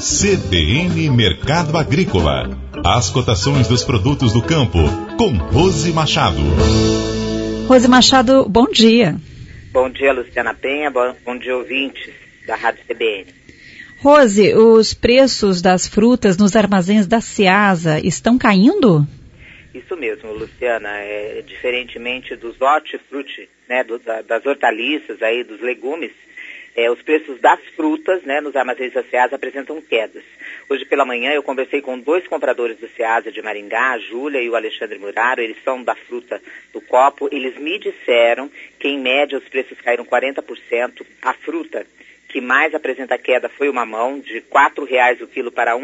CBN Mercado Agrícola. As cotações dos produtos do campo, com Rose Machado. Rose Machado, bom dia. Bom dia, Luciana Penha. Bom dia, ouvintes da Rádio CBN. Rose, os preços das frutas nos armazéns da Ceasa estão caindo? Isso mesmo, Luciana. Diferentemente dos hortifruti, né, das hortaliças, aí, dos legumes, os preços das frutas, né, nos armazéns da Ceasa apresentam quedas. Hoje pela manhã eu conversei com dois compradores do Ceasa de Maringá, a Júlia e o Alexandre Muraro. Eles são da fruta do copo. Eles me disseram que em média os preços caíram 40%. A fruta que mais apresenta queda foi o mamão, de R$ 4,00 o quilo para R$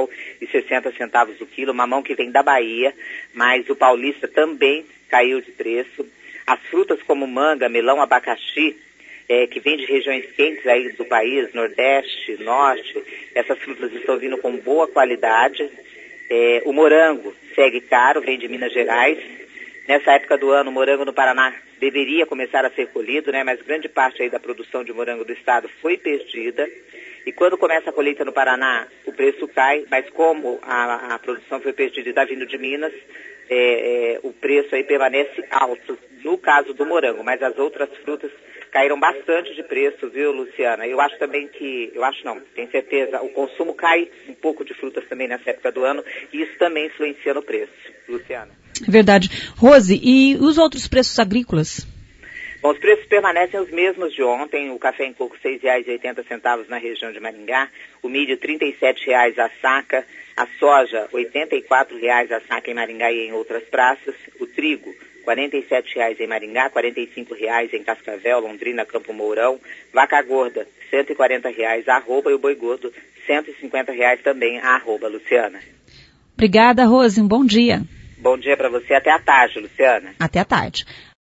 1,60 o quilo. Mamão que vem da Bahia, mas o paulista também caiu de preço. As frutas como manga, melão, abacaxi, que vem de regiões quentes aí do país, Nordeste, Norte, essas frutas estão vindo com boa qualidade. O morango segue caro, vem de Minas Gerais. Nessa época do ano, o morango no Paraná deveria começar a ser colhido, né? Mas grande parte aí da produção de morango do estado foi perdida. E quando começa a colheita no Paraná, o preço cai, mas como a produção foi perdida e está vindo de Minas, o preço aí permanece alto, no caso do morango, mas as outras frutas caíram bastante de preço, viu, Luciana? Eu acho também tenho certeza, o consumo cai um pouco de frutas também nessa época do ano, e isso também influencia no preço, Luciana. É verdade. Rose, e os outros preços agrícolas? Bom, os preços permanecem os mesmos de ontem. O café em coco R$ 6,80 na região de Maringá, o milho R$ 37,00 a saca, a soja R$ 84,00 a saca em Maringá e em outras praças, o trigo R$ 47,00 em Maringá, R$ 45,00 em Cascavel, Londrina, Campo Mourão, vaca gorda R$ 140,00 a arroba e o boi gordo R$ 150,00 também a arroba, Luciana. Obrigada, Rose, um bom dia. Bom dia para você, até à tarde, Luciana. Até à tarde.